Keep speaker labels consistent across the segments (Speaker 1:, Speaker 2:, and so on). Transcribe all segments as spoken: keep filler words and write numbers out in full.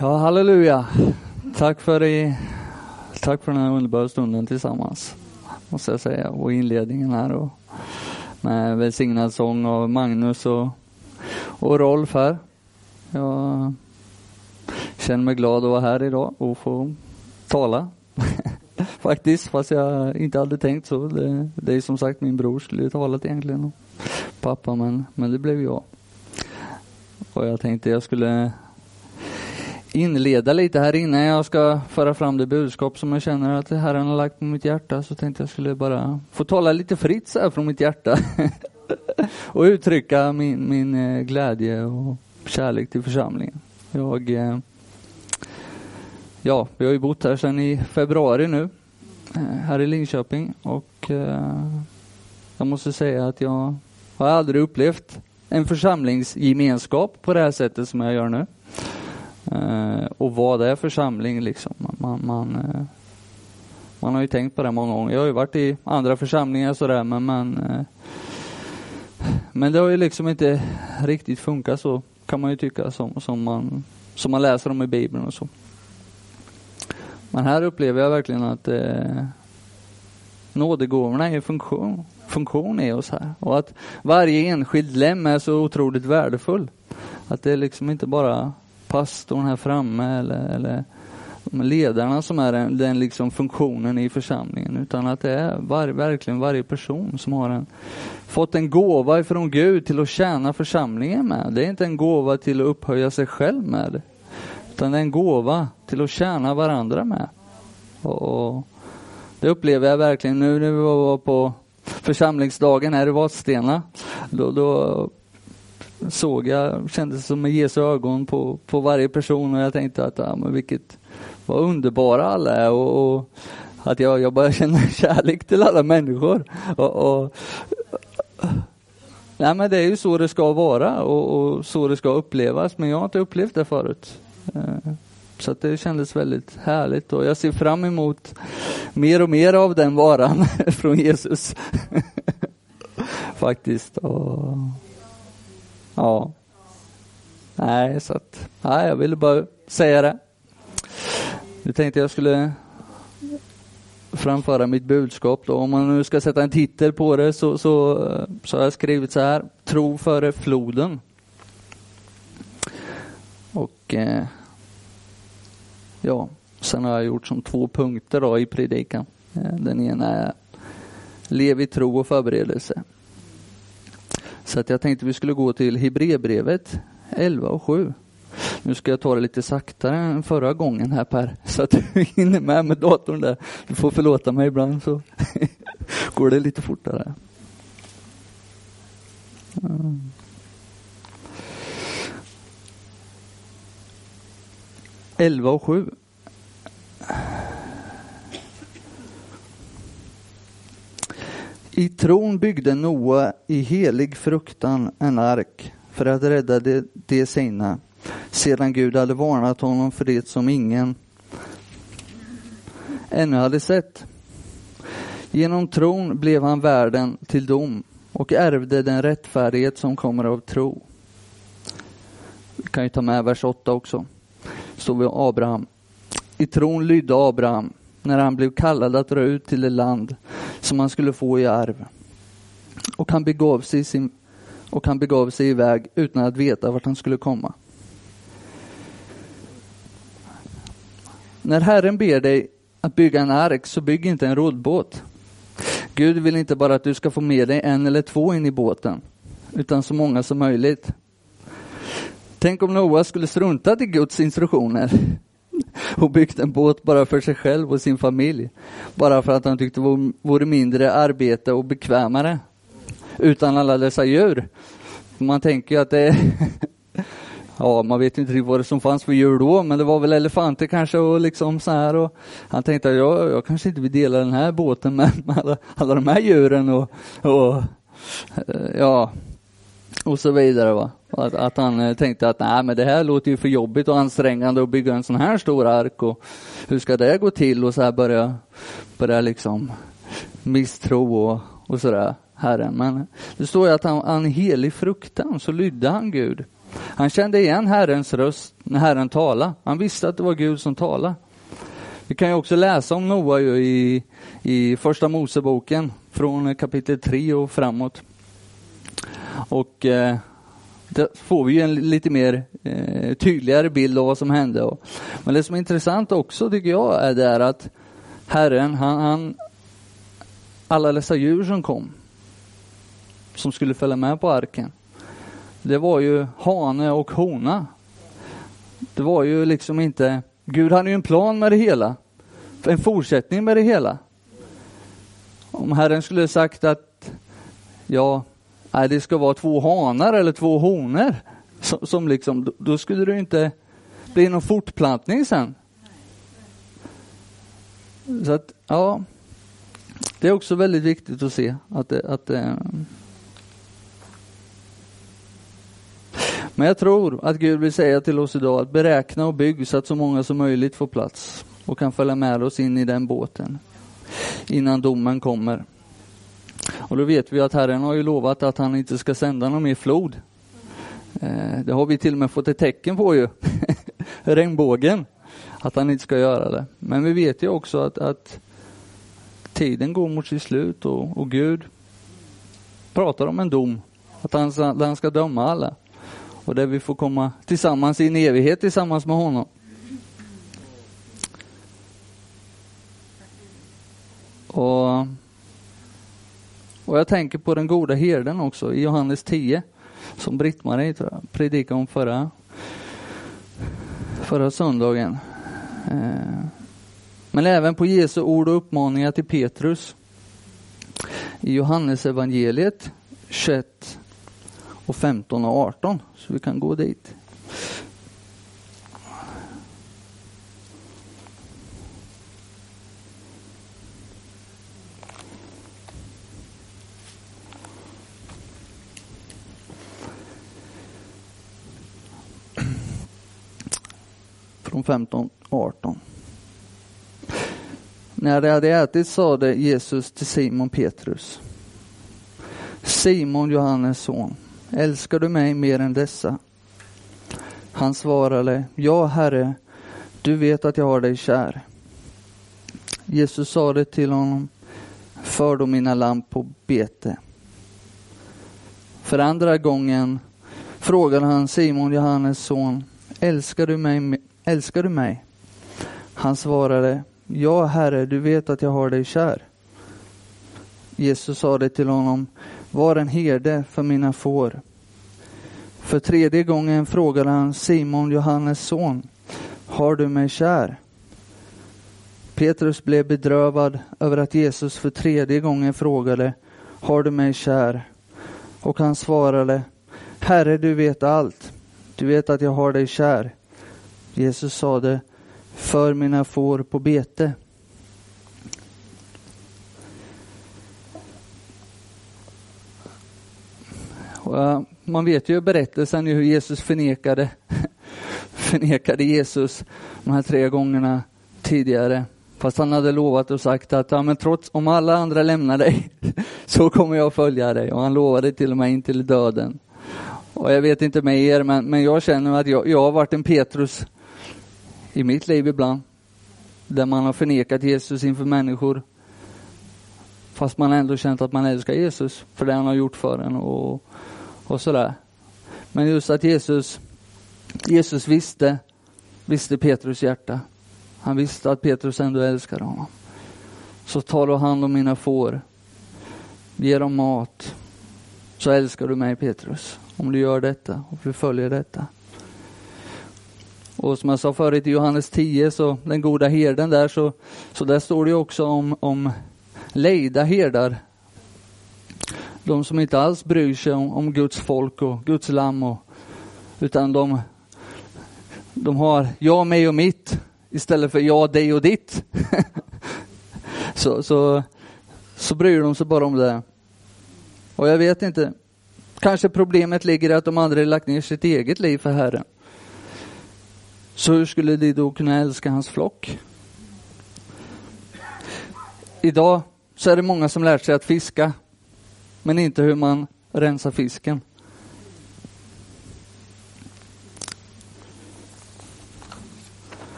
Speaker 1: Ja, halleluja. Tack för, i, tack för den här underbara stunden tillsammans, måste jag säga. Och inledningen här och med välsignad sång av Magnus och, och Rolf här. Jag känner mig glad att vara här idag och få tala. Faktiskt, fast jag inte hade tänkt så. Det, det är som sagt min bror skulle talat egentligen. Och pappa, men, men det blev jag. Och jag tänkte jag skulle inleda lite här innan jag ska föra fram det budskap som jag känner att Herren har lagt på mitt hjärta. Så tänkte jag skulle bara få tala lite fritt så här från mitt hjärta. Och uttrycka min, min glädje och kärlek till församlingen. Jag, ja, vi har ju bott här sedan i februari nu. Här i Linköping. Och jag måste säga att jag har aldrig upplevt en församlingsgemenskap på det här sättet som jag gör nu. Uh, och vad är församling liksom? Man, man, uh, man har ju tänkt på det många gånger. Jag har ju varit i andra församlingar sådär, men man, uh, men det har ju liksom inte riktigt funkat så, kan man ju tycka, som, som, man, som man läser om i Bibeln och så. Men här upplever jag verkligen att uh, nådegåvorna är funktion, funktion i oss här. Och att varje enskild lem är så otroligt värdefull. Att det är liksom inte bara pastorn här framme eller, eller ledarna som är den, den liksom funktionen i församlingen, utan att det är var, verkligen varje person som har en, fått en gåva ifrån Gud till att tjäna församlingen med. Det är inte en gåva till att upphöja sig själv med, utan det är en gåva till att tjäna varandra med. Och, och det upplever jag verkligen nu när vi var på församlingsdagen här i Vadstena. Då, då såg jag, kändes som med Jesu ögon på, på varje person, och jag tänkte att ja, men vilket, vad underbara alla är, och, och att jag, jag bara känner kärlek till alla människor. Och, och, nej, men det är ju så det ska vara och, och så det ska upplevas, men jag har inte upplevt det förut. Så att det kändes väldigt härligt, och jag ser fram emot mer och mer av den varan från Jesus. Faktiskt. Och ja. Nej, så att nej, jag ville bara säga det. Nu tänkte jag skulle framföra mitt budskap då. Om man nu ska sätta en titel på det, så, så, så har jag skrivit så här: Tro före floden. Och eh, ja, sen har jag gjort som två punkter då i predikan. Den ena är lev i tro och förberedelse. Så att jag tänkte vi skulle gå till Hebreerbrevet elva och sju. Nu ska jag ta det lite saktare än förra gången här, Per. Så att du hinner med med datorn där. Du får förlåta mig ibland, så går det lite fortare. Mm. elva och sju. I tron byggde Noa i helig fruktan en ark för att rädda det, det sina, sedan Gud hade varnat honom för det som ingen ännu hade sett. Genom tron blev han värden till dom och ärvde den rättfärdighet som kommer av tro. Vi kan ju ta med vers åtta också. Så vi Abraham. I tron lydde Abraham när han blev kallad att dra ut till det land som han skulle få i arv. Och han begav sig, sin, och han begav sig iväg utan att veta vart han skulle komma. När Herren ber dig att bygga en ark, så bygg inte en roddbåt. Gud vill inte bara att du ska få med dig en eller två in i båten, utan så många som möjligt. Tänk om Noa skulle strunta till Guds instruktioner och byggt en båt bara för sig själv och sin familj, bara för att han tyckte det vore mindre arbete och bekvämare utan alla dessa djur. Man tänker ju att det är ja, man vet inte vad det som fanns för djur då, men det var väl elefanter kanske och liksom så här, och han tänkte att jag, jag kanske inte vill dela den här båten med alla, alla de här djuren och, och ja och så vidare, va. Att, att han tänkte att nej, men det här låter ju för jobbigt och ansträngande att bygga en sån här stor ark, och hur ska det gå till, och så här börja, börja liksom misstro och, och sådär Herren. Men det står ju att han, han helig fruktan så lydde han Gud Han kände igen Herrens röst när Herren talade. Han visste att det var Gud som talade. Vi kan ju också läsa om Noa ju i, i första Moseboken från kapitel tre och framåt. Och eh, där får vi ju en lite mer eh, tydligare bild av vad som hände. Och, men det som är intressant också tycker jag är där att Herren, han, han alla dessa djur som kom, som skulle följa med på arken, det var ju hane och hona. Det var ju liksom inte, Gud hade ju en plan med det hela, en fortsättning med det hela. Om Herren skulle sagt att ja, nej, det ska vara två hanar eller två honor som, som liksom, då skulle det inte bli någon fortplantning sen. Så att, ja, det är också väldigt viktigt att se att det, att det, men jag tror att Gud vill säga till oss idag att beräkna och bygga så att så många som möjligt får plats och kan följa med oss in i den båten innan domen kommer. Och då vet vi att Herren har ju lovat att han inte ska sända någon mer flod. Eh, det har vi till och med fått ett tecken på ju. Regnbågen. Att han inte ska göra det. Men vi vet ju också att, att tiden går mot sitt slut och, och Gud pratar om en dom. Att han, han ska döma alla. Och där vi får komma tillsammans i en evighet tillsammans med honom. Och, och jag tänker på den goda herden också i Johannes tio. Som Britt-Marie tror jag predikade om förra, förra söndagen. Eh, men även på Jesu ord och uppmaningar till Petrus. I Johannes evangeliet tjugoett och femton och arton. Så vi kan gå dit. Från femton och arton. När de hade ätit sade Jesus till Simon Petrus: Simon, Johannes son, älskar du mig mer än dessa? Han svarade: Ja, Herre, du vet att jag har dig kär. Jesus sade till honom: för då mina lamm på bete. För andra gången frågade han Simon, Johannes son: älskar du mig? Älskar du mig? Han svarade: ja, Herre, du vet att jag har dig kär. Jesus sade till honom: var en herde för mina får. För tredje gången frågade han Simon, Johannes son: har du mig kär? Petrus blev bedrövad över att Jesus för tredje gången frågade: har du mig kär? Och han svarade: Herre, du vet allt. Du vet att jag har dig kär. Jesus sade: för mina får på bete. Och man vet ju berättelsen hur Jesus förnekade förnekade Jesus de här tre gångerna tidigare. Fast han hade lovat och sagt att ja, men trots om alla andra lämnar dig så kommer jag följa dig. Och han lovade till och med in till döden. Och jag vet inte med er, men, men jag känner att jag, jag har varit en Petrus i mitt liv ibland. Där man har förnekat Jesus inför människor. Fast man ändå känt att man älskar Jesus för det han har gjort för en och, och sådär. Men just att Jesus, Jesus visste, visste Petrus hjärta. Han visste att Petrus ändå älskade honom. Så tar du hand om mina får. Ge dem mat. Så älskar du mig, Petrus. Om du gör detta och du följer detta. Och som jag sa förut i Johannes tio, så den goda herden där, så, så där står det också om, om lejda herdar. De som inte alls bryr sig om, om Guds folk och Guds lamm. Och, utan de, de har jag, mig och mitt istället för jag, dig och ditt. så, så, så bryr de sig bara om det. Och jag vet inte. Kanske problemet ligger i att de aldrig lagt ner sitt eget liv för Herren. Så hur skulle de då kunna älska hans flock? Idag så är det många som lärt sig att fiska. Men inte hur man rensar fisken.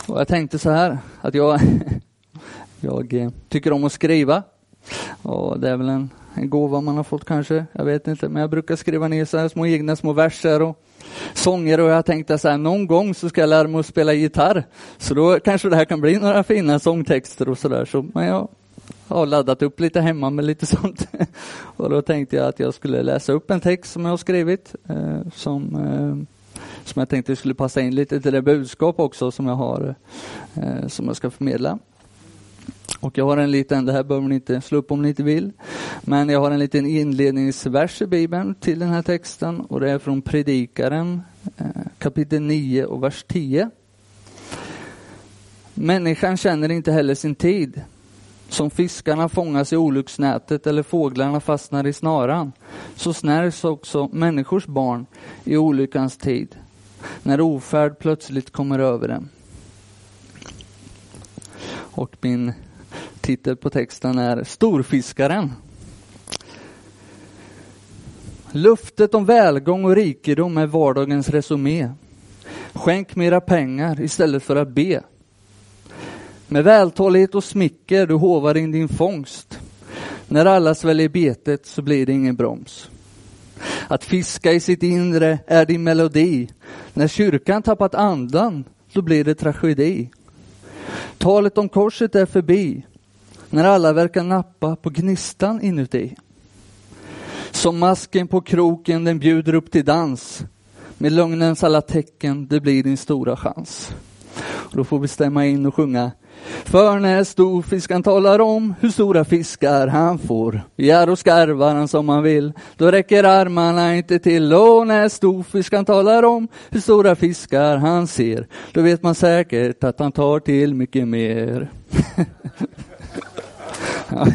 Speaker 1: Och jag tänkte så här, att jag, jag tycker om att skriva. Och det är väl en, en gåva man har fått kanske, jag vet inte. Men jag brukar skriva ner så här små egna små verser och sånger. Och jag tänkte så här, någon gång så ska jag lära mig att spela gitarr. Så då kanske det här kan bli några fina sångtexter och sådär. Så, men jag har laddat upp lite hemma med lite sånt. Och då tänkte jag att jag skulle läsa upp en text som jag har skrivit. Eh, som... Eh, Som jag tänkte skulle passa in lite till det budskap också som jag har, eh, som jag ska förmedla. Och jag har en liten, det här behöver ni inte slå upp om ni inte vill. Men jag har en liten inledningsvers i Bibeln till den här texten. Och det är från Predikaren, eh, kapitel nio och vers tio. Människan känner inte heller sin tid. Som fiskarna fångas i olycksnätet eller fåglarna fastnar i snaran. Så snärs också människors barn i olyckans tid. När ofärd plötsligt kommer över dem. Och min titel på texten är Storfiskaren. Luftet om välgång och rikedom är vardagens resumé. Skänk mera pengar istället för att be. Med vältalighet och smicker du hovar in din fångst. När alla sväljer betet så blir det ingen broms. Att fiska i sitt inre är din melodi. När kyrkan tappat andan, då blir det tragedi. Talet om korset är förbi. När alla verkar nappa på gnistan inuti. Som masken på kroken den bjuder upp till dans. Med lögnens alla tecken, det blir din stora chans. Och då får vi stämma in och sjunga. För när storfiskan talar om hur stora fiskar han får, gär och skarvar han som han vill, då räcker armarna inte till. Och när storfiskan talar om hur stora fiskar han ser, då vet man säkert att han tar till mycket mer. Ja.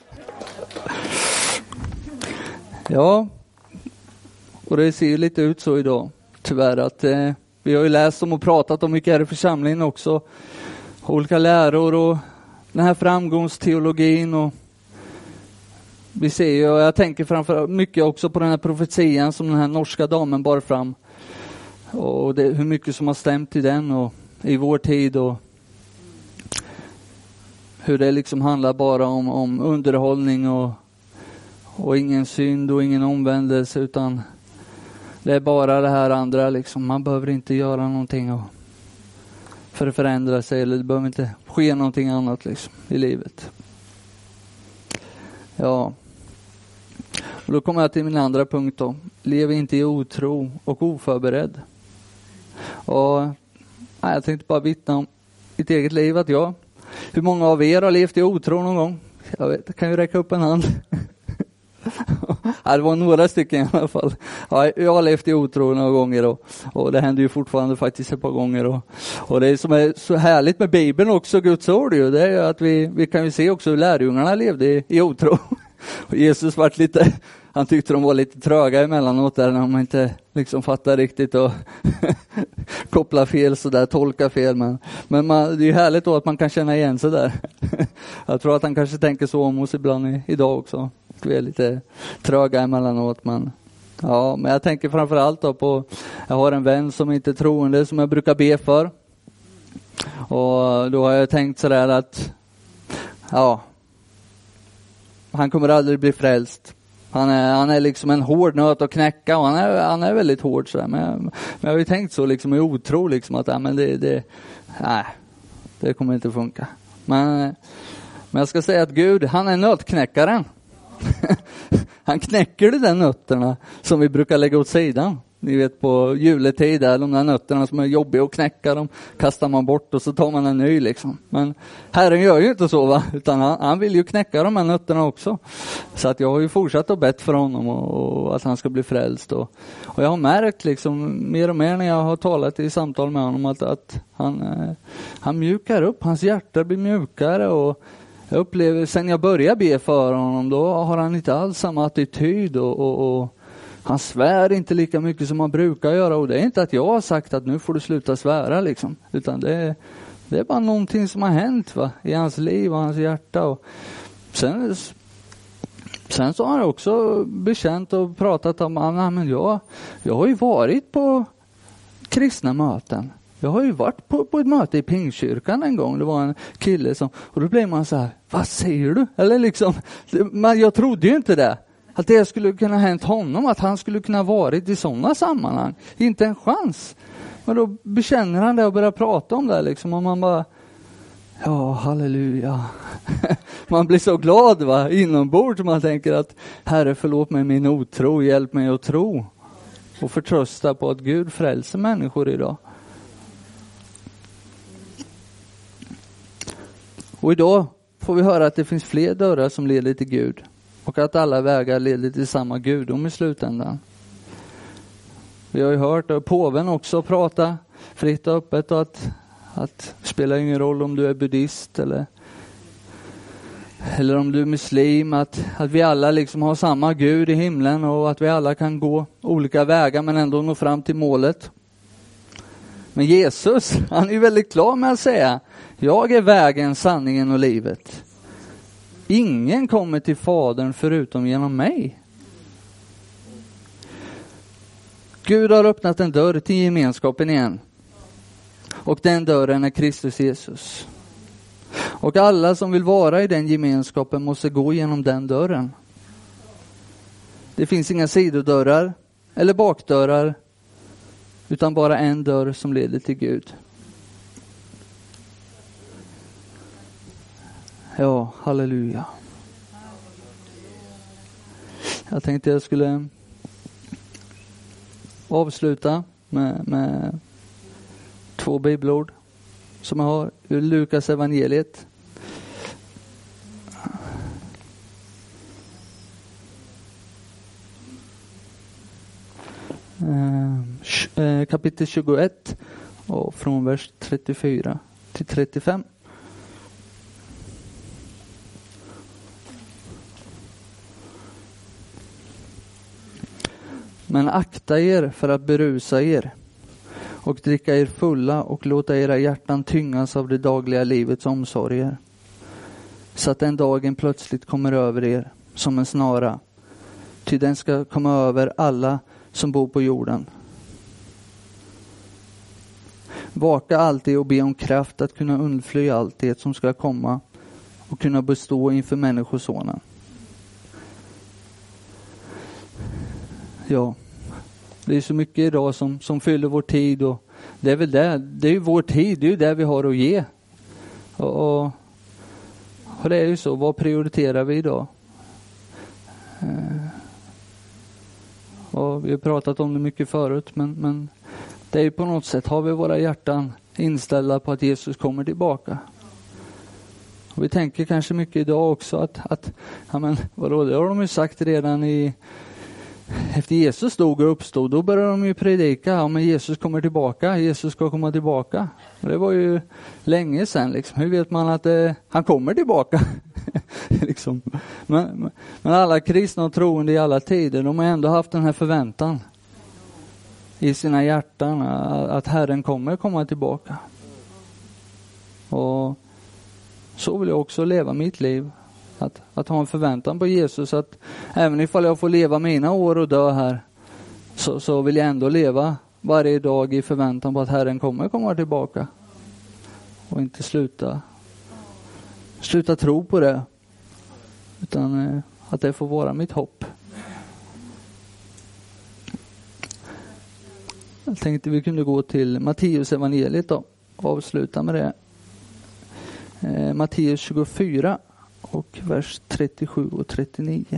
Speaker 1: Ja, och det ser ju lite ut så idag, tyvärr, att eh, vi har ju läst om och pratat om mycket här i församlingen också. Olika läror och den här framgångsteologin. Och vi ser ju, och jag tänker framför mycket också på den här profetian som den här norska damen bar fram. Och det, hur mycket som har stämt i den och i vår tid. Och hur det liksom handlar bara om, om underhållning och, och ingen synd och ingen omvändelse. Utan det är bara det här andra liksom. Man behöver inte göra någonting och för att förändra sig, eller det behöver inte ske någonting annat liksom i livet. Ja. Och då kommer jag till min andra punkt då. Lev inte i otro och oförberedd. Och nej, jag tänkte bara vittna om mitt eget liv, att jag, hur många av er har levt i otro någon gång? Jag vet, jag kan ju räcka upp en hand. Ja, det var några stycken i alla fall. Ja, jag har levt i otro några gånger och, och det händer ju fortfarande faktiskt ett par gånger. Och, och det som är så härligt med Bibeln också, Guds ord, ju, det är att vi, vi kan ju se också hur lärjungarna levde i, i otro. Och Jesus var lite, han tyckte de var lite tröga emellanåt där när man inte liksom fattar riktigt och koppla fel så där, tolka fel. Men, men man, det är ju härligt då att man kan känna igen sig där. Jag tror att han kanske tänker så om oss ibland i, idag också. Vi är lite tröga emellanåt, men ja, men jag tänker framförallt då på, jag har en vän som inte är troende som jag brukar be för. Och då har jag tänkt sådär att ja, han kommer aldrig bli frälst. Han är, han är liksom en hård nöt att knäcka och han är, han är väldigt hård sådär. Men, men jag har ju tänkt så liksom i otro liksom att ja, men det, det, nej, det kommer inte funka. Men, men jag ska säga att Gud, han är nötknäckaren. Han knäcker de där nötterna som vi brukar lägga åt sidan. Ni vet på juletid där, de där nötterna som är jobbiga att knäcka, de kastar man bort och så tar man en ny liksom. Men Herren gör ju inte så, va? Utan han, han vill ju knäcka de här nötterna också. Så att jag har ju fortsatt att bett för honom och, och att han ska bli frälst. Och, och jag har märkt liksom mer och mer när jag har talat i samtal med honom att, att han, eh, han mjukar upp, hans hjärta blir mjukare. Och jag upplever, sen jag började be för honom, då har han inte alls samma attityd och, och, och han svär inte lika mycket som han brukar göra. Och det är inte att jag har sagt att nu får du sluta svära liksom. Utan det är, det är bara någonting som har hänt, va? I hans liv och hans hjärta. Och sen, sen så har han också bekänt och pratat om att men jag, jag har ju varit på kristna möten. Jag har ju varit på, på ett möte i Pingstkyrkan en gång. Det var en kille som, och då blev man så här, vad säger du? Eller liksom, man, jag trodde ju inte det. Att det skulle kunna hänt honom, att han skulle kunna varit i sådana sammanhang. Inte en chans. Men då bekänner han det och börjar prata om det liksom. Och man bara, ja, halleluja. Man blir så glad va, inombords. Man tänker att Herre, förlåt mig min otro, hjälp mig att tro. Och förtrösta på att Gud frälser människor idag. Och idag får vi höra att det finns fler dörrar som leder till Gud. Och att alla vägar leder till samma gudom i slutändan. Vi har ju hört att påven också prata fritt och öppet. Och att, att det spelar ingen roll om du är buddhist eller, eller om du är muslim. Att, att vi alla liksom har samma Gud i himlen. Och att vi alla kan gå olika vägar men ändå nå fram till målet. Men Jesus, han är ju väldigt klar med att säga, jag är vägen, sanningen och livet. Ingen kommer till Fadern förutom genom mig. Gud har öppnat en dörr till gemenskapen igen. Och den dörren är Kristus Jesus. Och alla som vill vara i den gemenskapen måste gå genom den dörren. Det finns inga sidodörrar eller bakdörrar. Utan bara en dörr som leder till Gud. Ja, halleluja. Jag tänkte jag skulle avsluta med, med två bibelord som jag har ur Lukas evangeliet. Eh, kapitel tjugoett och från vers trettiofyra till trettiofem. Men akta er för att berusa er och dricka er fulla och låta era hjärtan tyngas av det dagliga livets omsorger. Så att den dagen plötsligt kommer över er som en snara. Ty den ska komma över alla som bor på jorden. Vaka alltid och be om kraft att kunna undfly allt det som ska komma och kunna bestå inför människosonen. Ja, det är så mycket idag som, som fyller vår tid och det är väl det, det är ju vår tid, det är ju det vi har att ge. Och, och, och det är ju så, vad prioriterar vi idag? Eh, och vi har pratat om det mycket förut, men, men det är ju på något sätt, har vi våra hjärtan inställda på att Jesus kommer tillbaka. Och vi tänker kanske mycket idag också att, att ja men vadå, det har de ju sagt redan i efter Jesus dog och uppstod, då började de ju predika, ja men Jesus kommer tillbaka, Jesus ska komma tillbaka. Och det var ju länge sedan liksom. Hur vet man att eh, han kommer tillbaka? liksom. men, men alla kristna och troende i alla tider, de har ändå haft den här förväntan i sina hjärtan att Herren kommer komma tillbaka. Och så vill jag också leva mitt liv. Att, att ha en förväntan på Jesus, att även ifall jag får leva mina år och dö här, så, så vill jag ändå leva varje dag i förväntan på att Herren kommer komma tillbaka. Och inte sluta sluta tro på det, utan eh, att det får vara mitt hopp. Jag tänkte vi kunde gå till Matteus evangeliet då och avsluta med det. Eh, Matteus tjugofyra och vers trettiosju och trettionio.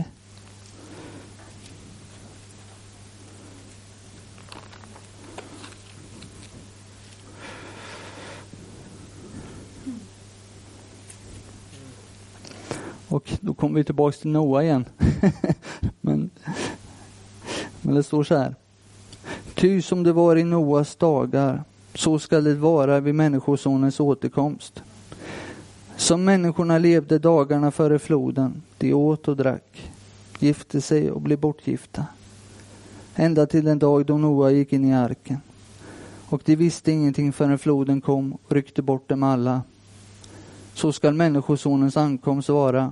Speaker 1: Och då kommer vi tillbaka till Noa igen. men, men det står så här. Ty som det var i Noas dagar, så ska det vara vid människosonens återkomst. Som människorna levde dagarna före floden, de åt och drack, gifte sig och blev bortgifta. Ända till den dag då Noa gick in i arken. Och de visste ingenting förrän floden kom och ryckte bort dem alla. Så skall människosonens ankomst vara.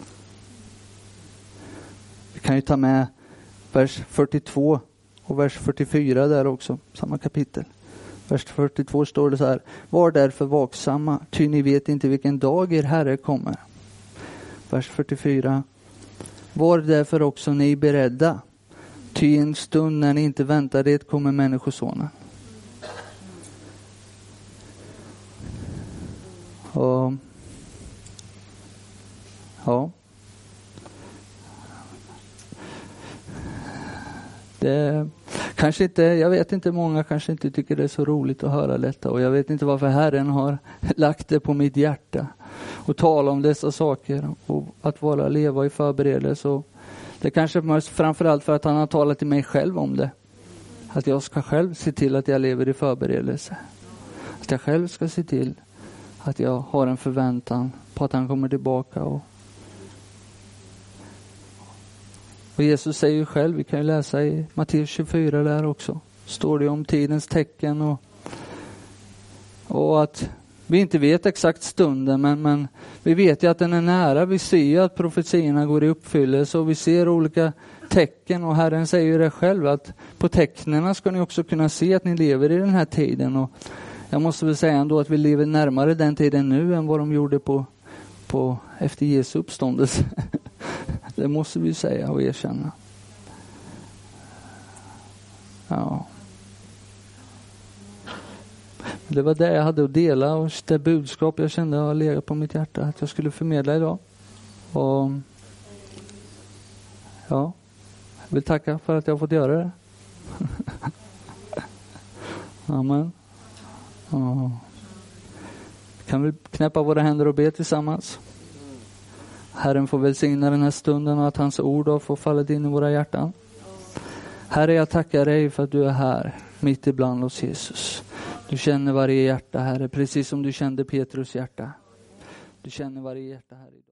Speaker 1: Vi kan ju ta med vers fyrtiotvå och vers fyrtiofyra där också, samma kapitel. Vers fyrtiotvå står det så här: var därför vaksamma, ty ni vet inte vilken dag er Herre kommer. Vers fyrtiofyra: var därför också ni beredda, ty i en stund när ni inte väntar det kommer människosonen. Och, ja. Det kanske inte, jag vet inte, många kanske inte tycker det är så roligt att höra detta, och jag vet inte varför Herren har lagt det på mitt hjärta och tala om dessa saker och att vara leva i förberedelse. Och det kanske mest framförallt för att han har talat till mig själv om det. Att jag ska själv se till att jag lever i förberedelse. Att jag själv ska se till att jag har en förväntan på att han kommer tillbaka. Och, och Jesus säger ju själv, vi kan ju läsa i Matteus tjugofyra där också. Står det om tidens tecken och, och att vi inte vet exakt stunden, men, men vi vet ju att den är nära. Vi ser ju att profetierna går i uppfyllelse och vi ser olika tecken. Och Herren säger ju det själv, att på tecknena ska ni också kunna se att ni lever i den här tiden. Och jag måste väl säga ändå att vi lever närmare den tiden nu än vad de gjorde på, på efter Jesu uppståndelse. Det måste vi säga och erkänna. Ja. Det var det jag hade att dela, och det budskap jag kände har legat på mitt hjärta att jag skulle förmedla idag. Och ja, jag vill tacka för att jag har fått göra det. Amen. Ja. Kan vi knäppa våra händer och be tillsammans? Herren får välsigna den här stunden och att hans ord har fått falla in i våra hjärtan. Herre, jag tackar dig för att du är här mitt ibland oss, Jesus. Du känner varje hjärta, Herre, precis som du kände Petrus hjärta. Du känner varje hjärta här idag.